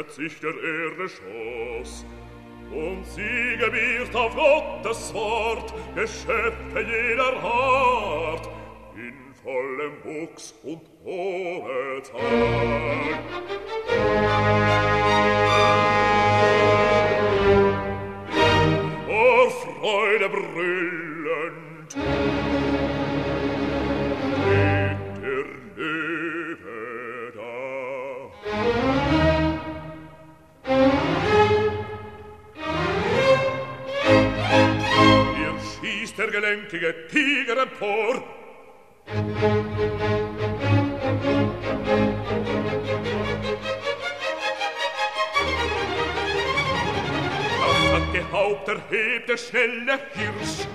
öffnet sich der Erde Schoß, und sie gebiert auf Gottes Wort Geschöpfe jeder Art, in vollem Wuchs und ohne Tag. Vor Freude brüllend steht der Löwe da. Hier schießt der gelenkige Tiger empor. Das flanke Haupt erhebt der schnelle Hirsch.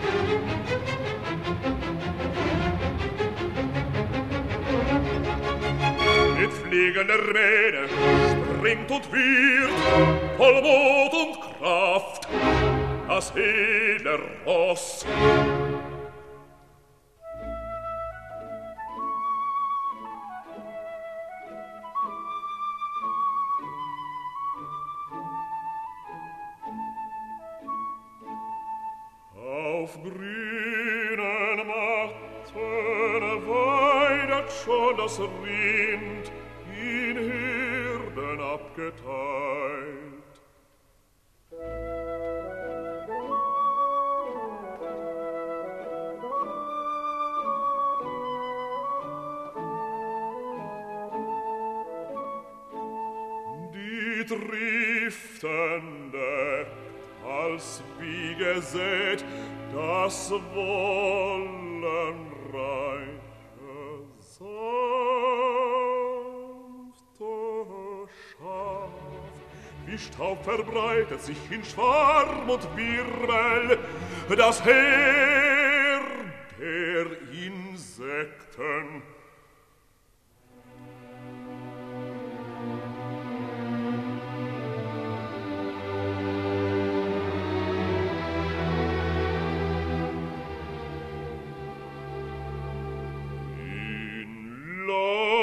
Mit fliegender Mähne springt und wird voll Mut und Kraft das edle Ross. Auf grünen Matten weidet schon das Rind, in Herden abgeteilt. Die Driften deckt, als wie gesät, das Wollenreiche sanfte Schaf. Wie Staub verbreitet sich in Schwarm und Wirbel das Heer der Insekten. In